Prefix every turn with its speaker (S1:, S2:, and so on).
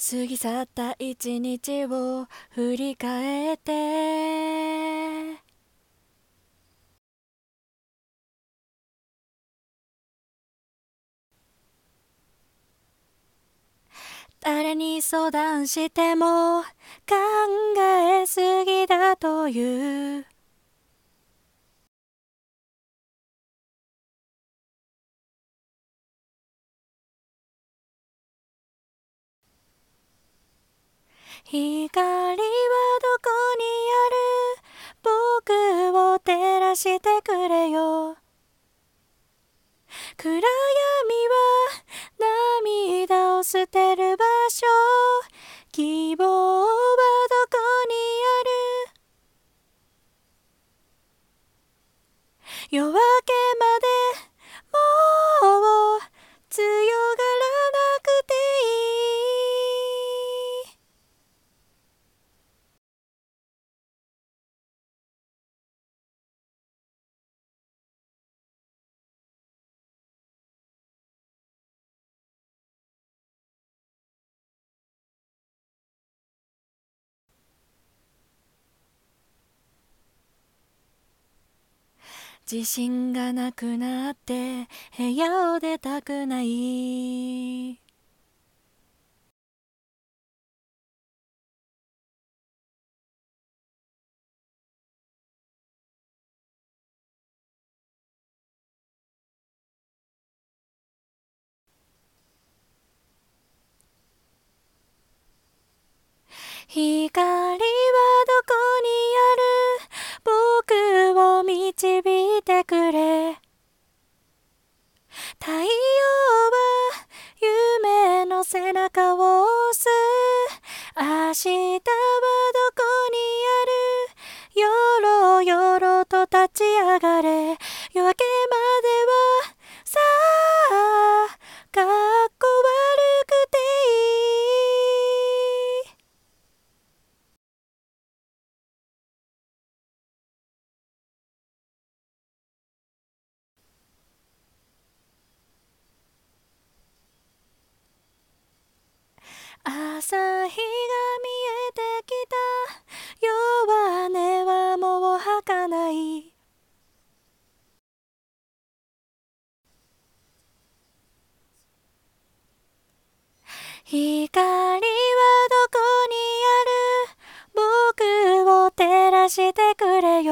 S1: 過ぎ去った一日を振り返って誰に相談しても考えすぎだという光はどこにある？僕を照らしてくれよ。暗闇は涙を捨てる場所。希望はどこにある？夜明けまでもう強がらなくていい。自信がなくなって部屋を出たくない。光はどこにある？僕を導いてくれ。太陽は夢の背中を押す。明日はどこにある？よろよろと立ち上がれ。夜明けまではさあかっこ悪くていい。朝日が見えてきた。弱音はもう吐かない。光はどこにある？僕を照らしてくれよ。